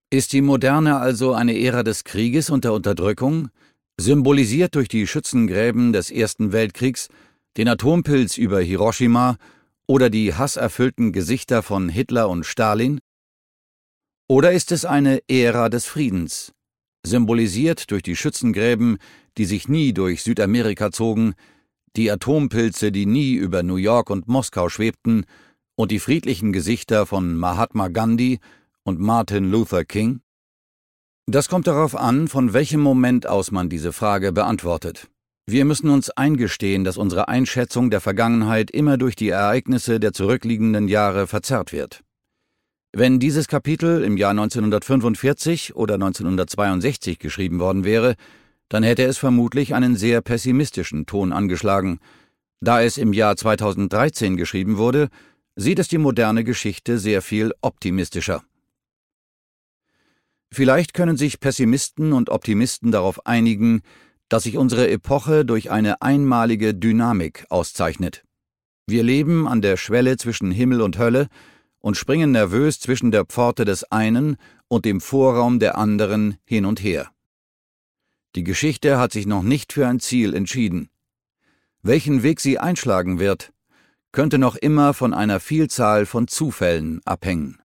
Ist die Moderne also eine Ära des Krieges und der Unterdrückung, symbolisiert durch die Schützengräben des Ersten Weltkriegs, den Atompilz über Hiroshima oder die hasserfüllten Gesichter von Hitler und Stalin? Oder ist es eine Ära des Friedens, symbolisiert durch die Schützengräben, die sich nie durch Südamerika zogen, die Atompilze, die nie über New York und Moskau schwebten, und die friedlichen Gesichter von Mahatma Gandhi und Martin Luther King? Das kommt darauf an, von welchem Moment aus man diese Frage beantwortet. Wir müssen uns eingestehen, dass unsere Einschätzung der Vergangenheit immer durch die Ereignisse der zurückliegenden Jahre verzerrt wird. Wenn dieses Kapitel im Jahr 1945 oder 1962 geschrieben worden wäre, dann hätte es vermutlich einen sehr pessimistischen Ton angeschlagen. Da es im Jahr 2013 geschrieben wurde, sieht es die moderne Geschichte sehr viel optimistischer. Vielleicht können sich Pessimisten und Optimisten darauf einigen, dass sich unsere Epoche durch eine einmalige Dynamik auszeichnet. Wir leben an der Schwelle zwischen Himmel und Hölle und springen nervös zwischen der Pforte des einen und dem Vorraum der anderen hin und her. Die Geschichte hat sich noch nicht für ein Ziel entschieden. Welchen Weg sie einschlagen wird, könnte noch immer von einer Vielzahl von Zufällen abhängen.